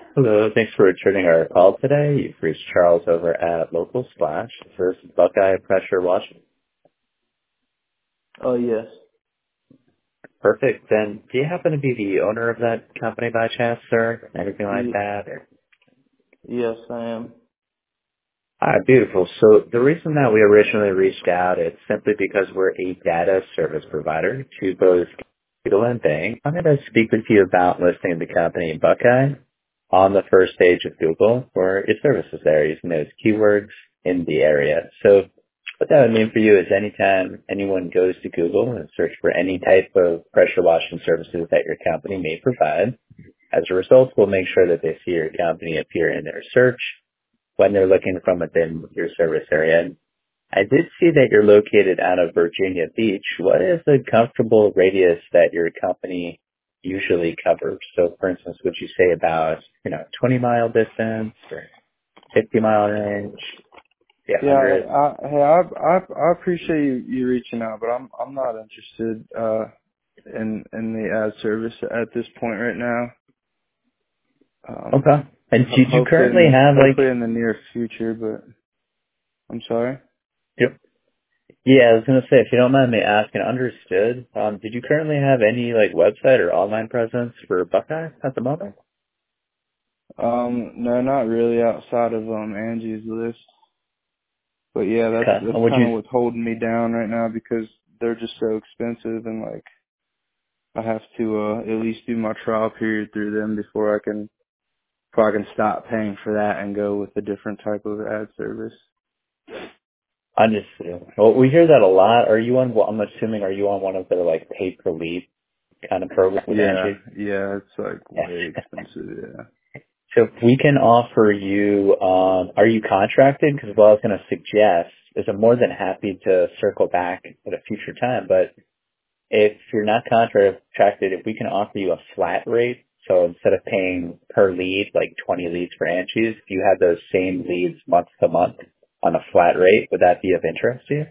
Hello, thanks for returning our call today. You've reached Charles over at Local Splash. This is Buckeye Pressure Washing. Oh, yes. Perfect. Then, do you happen to be the owner of that company by chance, sir? Anything like Ye- that? Or... yes, I am. Beautiful. So the reason that we originally reached out is simply because we're a data service provider to both Google and Bing. I'm going to speak with you about listing the company Buckeye on the first page of Google for your services there using those keywords in the area. So what that would mean for you is anytime anyone goes to Google and search for any type of pressure washing services that your company may provide, as a result, we'll make sure that they see your company appear in their search when they're looking from within your service area. And I did see that you're located out of Virginia Beach. What is the comfortable radius that your company usually covers? So, for instance, would you say about 20-mile distance or 50-mile range? Yeah, Yeah, 100. I appreciate you reaching out, but I'm not interested in the ad service at this point right now. Okay. And do you currently have Hopefully in the near future, but I'm sorry. Yep. Yeah, I was gonna say, if you don't mind me asking, understood. Did you currently have any website or online presence for Buckeye at the moment? No, not really outside of Angie's List. But yeah, Okay. that's And would kind you of what's holding me down right now because they're just so expensive and I have to at least do my trial period through them before I can stop paying for that and go with a different type of ad service. understood? Well, we hear that a lot. Are you on? Well, I'm assuming, are you on one of their pay per lead kind of program with Yeah, Angie? yeah, it's way Yeah. expensive. Yeah. So if we can offer you, are you contracted? Because what I was going to suggest is I'm more than happy to circle back at a future time, but if you're not contracted, if we can offer you a flat rate, so instead of paying per lead, like 20 leads for Angie's, if you had those same leads month to month on a flat rate, would that be of interest to you?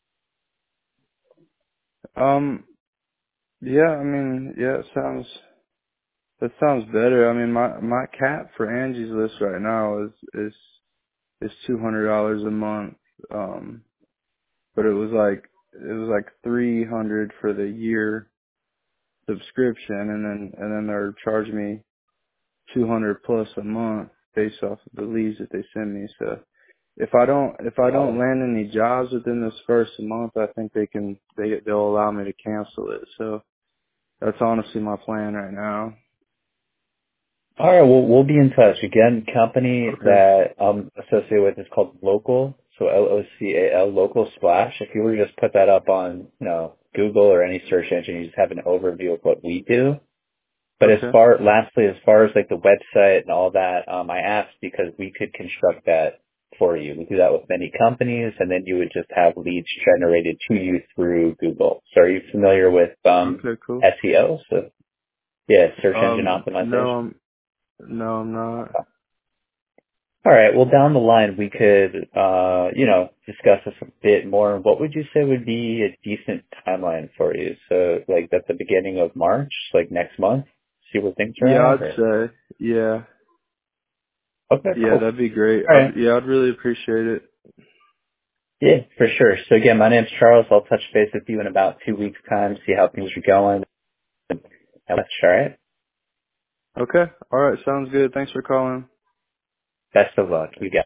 Yeah, I mean, yeah, that sounds better. I mean, my cap for Angie's List right now is $200 a month. Um, but it was like 300 for the year subscription, and then they're charging me 200 plus a month based off of the leads that they send me. So if I don't land any jobs within this first month, I think they'll allow me to cancel it. So that's honestly my plan right now. All right, well, we'll be in touch. Again, company Okay. that I'm associated with is called Local, so Local, Local Splash. If you were to just put that up on, Google or any search engine, you just have an overview of what we do. But Okay. lastly, as far as the website and all that, I asked because we could construct that for you. We do that with many companies, and then you would just have leads generated to you through Google. So are you familiar with Okay. Cool. SEO? So yeah, search engine No, optimization. I'm not. All right. Well, down the line, we could, discuss this a bit more. What would you say would be a decent timeline for you? So, at the beginning of March, next month, see where things Yeah, are at? I'd Or... say. Yeah. Okay, Yeah, cool. that'd be great. All right. I'd really appreciate it. Yeah, for sure. So again, my name's Charles. I'll touch base with you in about 2 weeks' time, see how things are going. And that's all right. Okay. All right. Sounds good. Thanks for calling. Best of luck. You got it.